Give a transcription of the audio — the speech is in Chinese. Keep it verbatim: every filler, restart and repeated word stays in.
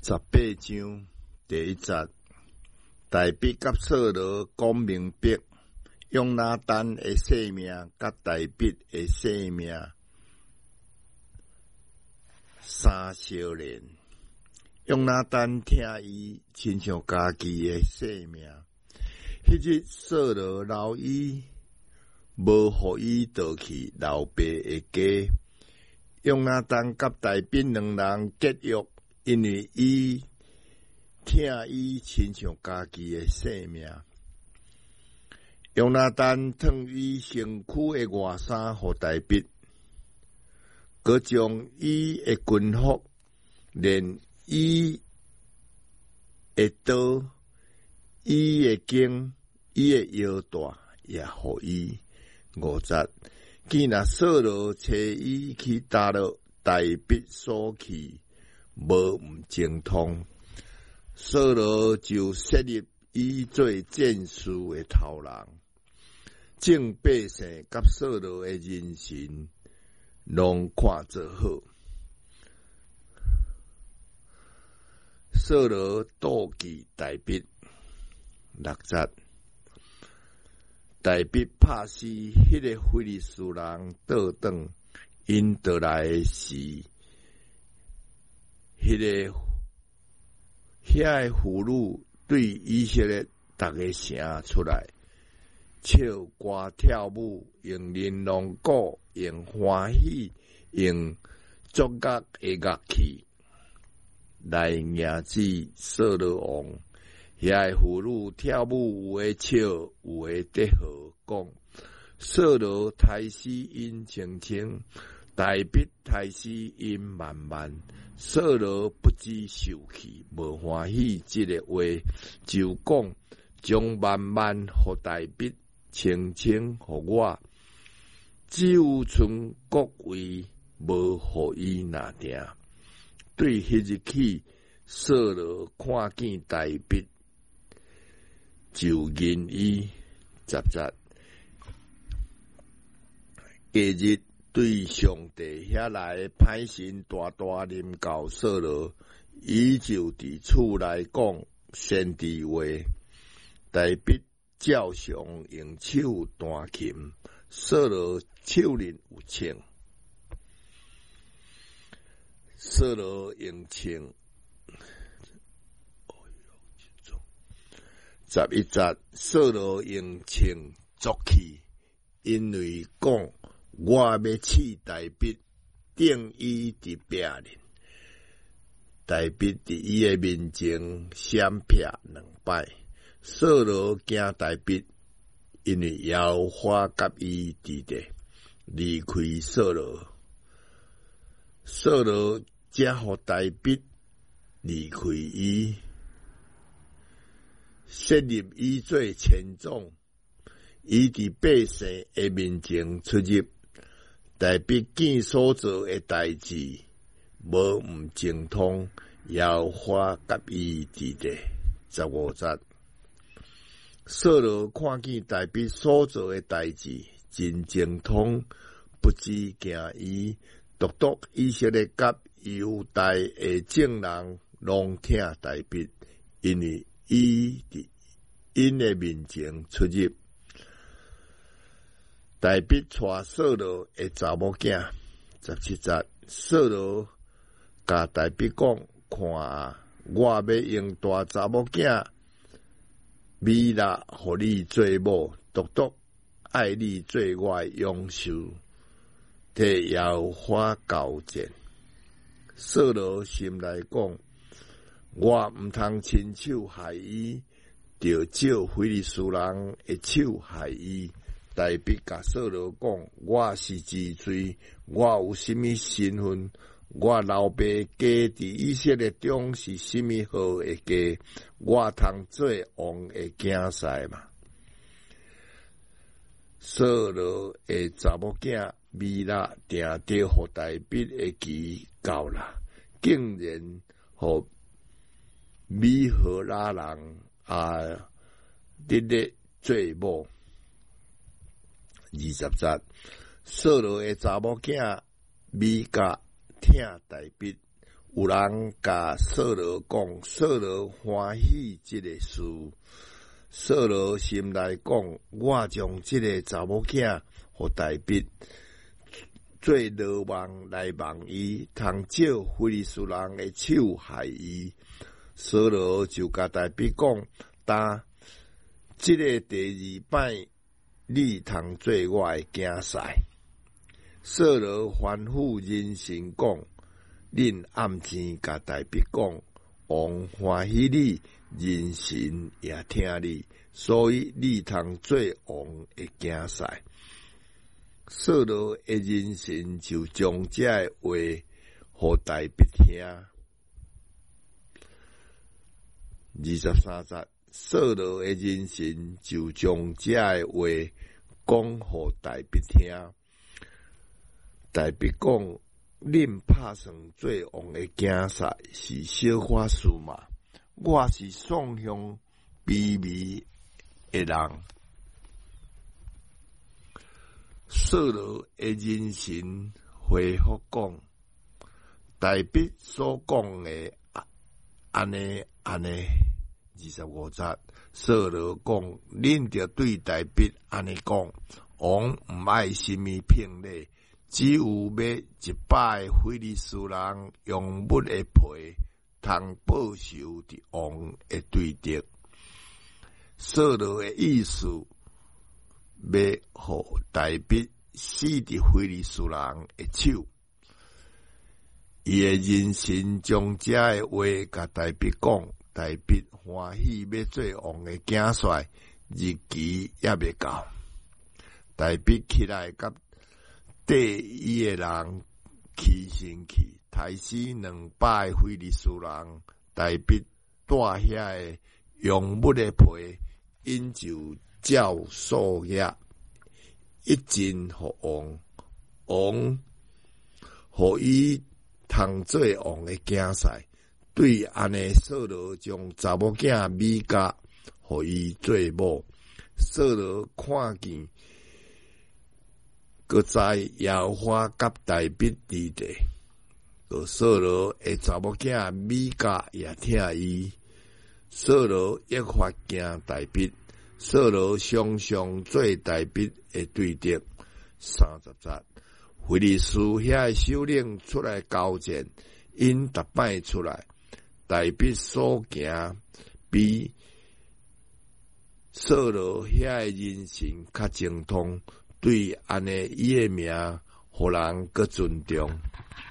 十八章第一节，大必甲扫罗讲明白，用拿单的性命甲大必的性命三小连。用拿单听伊亲像家己的性命，迄日扫罗留伊，无互伊倒去老爸的家。用拿单甲大必两人结约，因为伊听伊亲像家己的性命。用拿单脱伊身躯的外衫互大必，佮将伊的军服连伊的刀、伊的弓、伊的腰带也互伊。五节，见那扫罗找伊去打落大必所去，无毋精通。扫罗就设立伊做战士的头人，众百姓甲扫罗的人心，拢看做好。扫罗妒忌大必，六节，大必拍死迄个非利士人倒转，因倒来的是迄个遐个俘虏对以色列逐个城出来，唱歌跳舞，用玲珑鼓，用欢喜，用作乐的乐器来迎接扫罗王。遐个俘虏跳舞，有诶笑，有诶得好，讲扫罗杀死因清清，大必杀死因慢慢。扫罗不知受气，无欢喜，即个话就讲将慢慢互大必，清清互我，只有剩国位，无互伊拿定。对迄日起，扫罗看见大必，就认伊。十节，隔日对上帝遐来的歹神大大临到扫罗，伊就伫厝内讲先知话。大必照常用手弹琴，扫罗手里有枪。扫罗用枪。十一节，扫罗用枪作气，因为讲我要刺大必，定伊伫壁面。大必伫伊的面前闪劈两摆。扫罗惊大必，因为耶和华甲伊伫地，离开扫罗。扫罗才互大必离开伊，设立伊做前总，伊伫百姓的面前出入。大必见所做的代志，无毋精通，耶和华甲伊伫地。十五节，扫罗看见大必所做的代志，真精通，不知惊伊，独独以色列甲犹大的众人拢听大必，因为伊伫因的面前出入。大必带扫罗的查某囝。十七节，扫罗甲大必讲：看啊，我要用大查某囝米勒互你做某，独独爱你做我的勇士，替耶和华交战。扫罗心内讲：我毋通亲手害伊，就照非利士人的手害伊。大必甲扫罗讲：我是之罪，我有甚物身份？我老爸家伫以色列中是甚物好的家？我通做王的囝婿嘛？扫罗的查某囝米勒定得互大必的旗到啦，竟然互米荷拉人啊得咧做某。二十节，扫罗的查某囝米甲听大必有人甲扫罗讲，扫罗欢喜即个事。扫罗心内讲，我将即个查某囝互大卫做罗网来网伊，通借非利士人的手害伊。扫罗就甲大卫讲，但即个第二摆，你通做我的囝婿。扫罗吩咐人臣讲，恁暗前甲大卫讲，王欢喜你，人臣也听你，所以你通做王的囝婿。扫罗的人臣就将这个话互大卫听。二十三节，扫罗的人臣就将这个话讲互大卫听。大卫讲，恁拍算做王的囝婿是小可事嘛？我是丧向卑微的人。扫罗的人臣回复讲，大卫所讲的安尼安尼。二十五节，扫罗讲，恁着对大卫安尼讲，王毋爱什么聘礼，只有要一百个非利士人用木的皮，通报仇伫王的对敌。扫罗的意思，要互大卫死伫非利士人的手。伊的人臣将这个话甲大卫讲，大卫欢喜要做王的囝婿，日期也未到。大卫起来甲缀伊的人起身去，杀死两百非利士人。大卫带遐个用木的皮，因就照所约，一尽互王，王互伊通做王的囝婿。对安尼，扫罗将查某囝米甲互伊做某。扫罗看见，佮知耶和华甲大卫伫地，佮扫罗的查某囝米甲也听伊。扫罗一发惊大卫，扫罗常常做大卫的对敌。三十节，非利士遐首领出来交战，因逐摆出来。大卫所行比扫罗遐个人性较精通，对安尼伊个名，互人搁尊重。